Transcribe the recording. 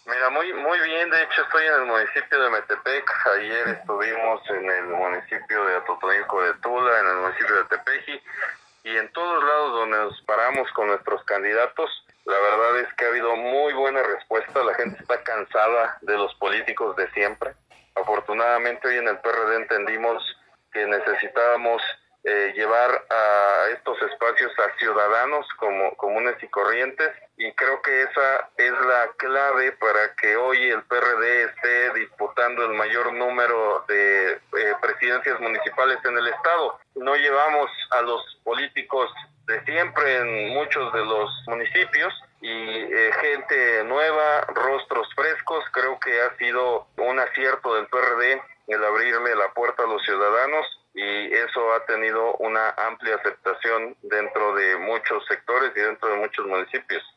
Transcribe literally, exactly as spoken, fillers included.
Mira, muy muy bien, de hecho estoy en el municipio de Metepec, ayer estuvimos en el municipio de Atotonilco de Tula, en el municipio de Tepeji, y en todos lados donde nos paramos con nuestros candidatos, la verdad es que ha habido muy buena respuesta, la gente está cansada de los políticos de siempre. Afortunadamente hoy en el P R D entendimos que necesitábamos eh, llevar a estos espacios a ciudadanos como comunes y corrientes, y creo que esa es la clave para que hoy el P R D esté disputando el mayor número de eh, presidencias municipales en el estado. No llevamos a los políticos de siempre en muchos de los municipios y eh, gente nueva, rostros frescos. Creo que ha sido un acierto del P R D el abrirle la puerta a los ciudadanos, y eso ha tenido una amplia aceptación dentro de muchos sectores y dentro de muchos municipios.